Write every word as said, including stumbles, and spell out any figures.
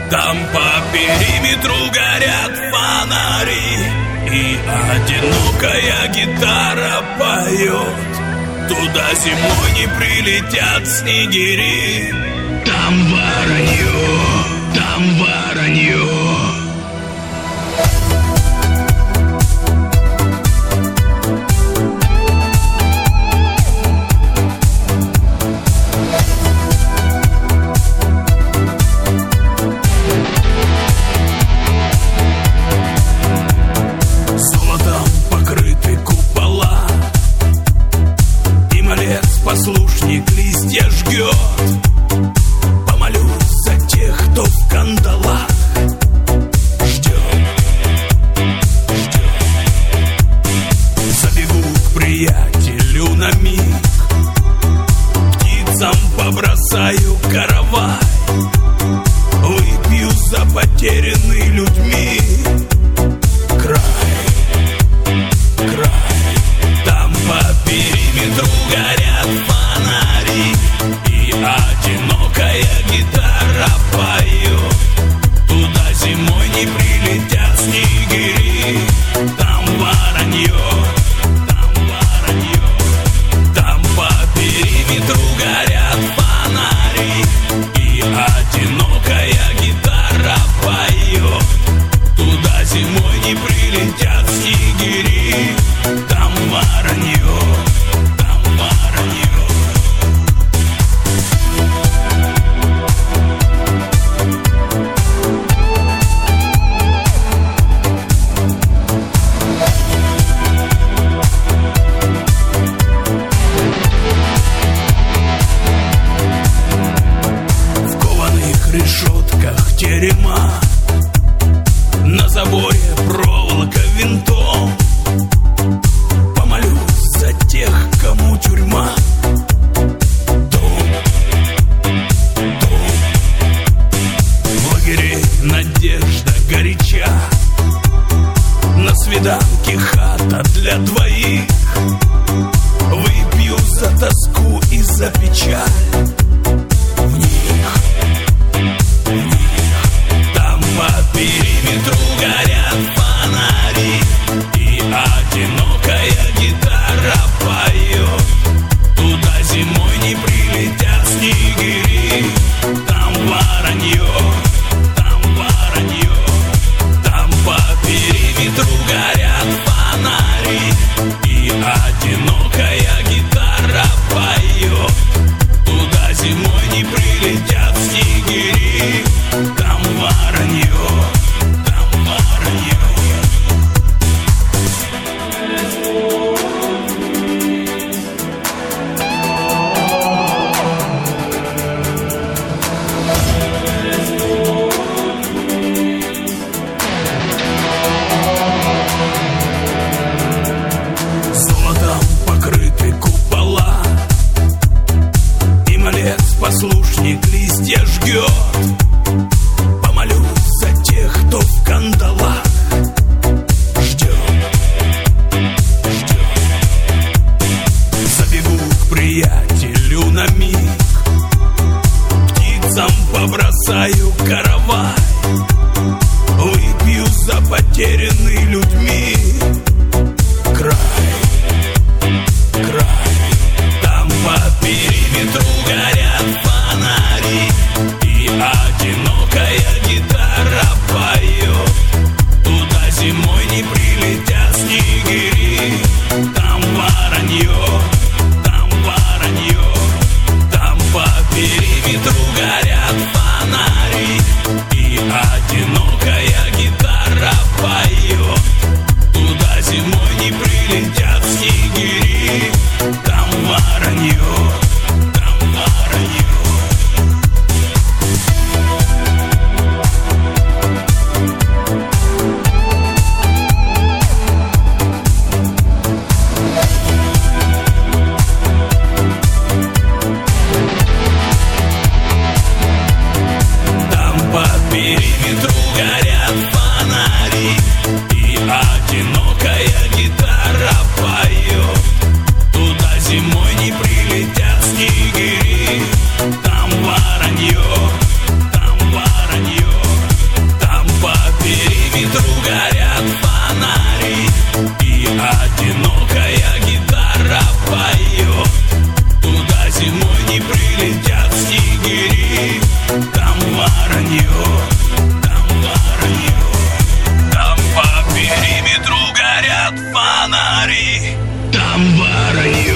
Там по периметру горят фонари, и одинокая гитара поет. Туда зимой не прилетят снегири. Там воронье, там воронье. Послушник листья жгет. Помолюсь за тех, кто в кандалах. Ждет, ждет. Забегу к приятелю на миг, птицам побросаю каравай, выпью за потерянный людьми край, край. Там по периметру горят фонари, и одинокая гитара поет. Туда зимой не прилетят снегири. Там воронье, там воронье. Там по периметру горят фонари, и одинокая гитара поет. Туда зимой не прилетят снегири. Там воронье, там воронье. В кованых решетках терема, на заборе проволока винтом. Помолюсь за тех, кому тюрьма дом, дом. В лагере надежда горяча, на свиданке хата для двоих. Выпью за тоску и за печаль в них, в них. Там по периметру горят фонари, и одинокая гитара поет. Туда зимой не прилетят снегири. Там воронье, там воронье. Там по периметру горят фонари, и одинокая гитара поет. Туда зимой не прилетят снегири. Там воронье, там воронье. Золотом покрыты купола, и малец послушник листья жгет. Помолюсь за тех, кто в кандалах. Ждет, ждет. Забегу к приятелю на миг, птицам побросаю каравай, выпью за потерянный людьми край, край. Там по периметру горят фонари, и один горят фонари. Там ворони